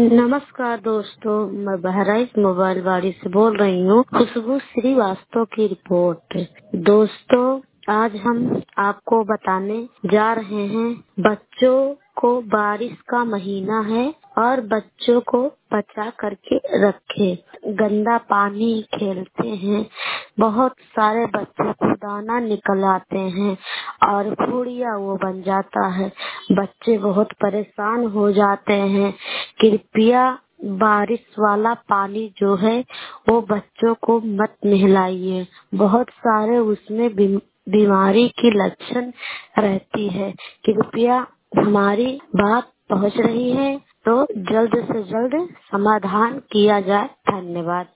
नमस्कार दोस्तों, मैं बहराइच मोबाइल वाड़ी से बोल रही हूँ। खुशबू श्रीवास्तव की रिपोर्ट। दोस्तों, आज हम आपको बताने जा रहे हैं, बच्चों को बारिश का महीना है और बच्चों को बचा करके रखें। गंदा पानी खेलते हैं, बहुत सारे बच्चे को दाना निकल आते हैं और फुड़िया वो बन जाता है। बच्चे बहुत परेशान हो जाते हैं। कृपया बारिश वाला पानी जो है वो बच्चों को मत नहलाइए। बहुत सारे उसमें बीमारी की लक्षण रहती है। कृपया हमारी बात पहुंच रही है तो जल्द से जल्द समाधान किया जाए। धन्यवाद।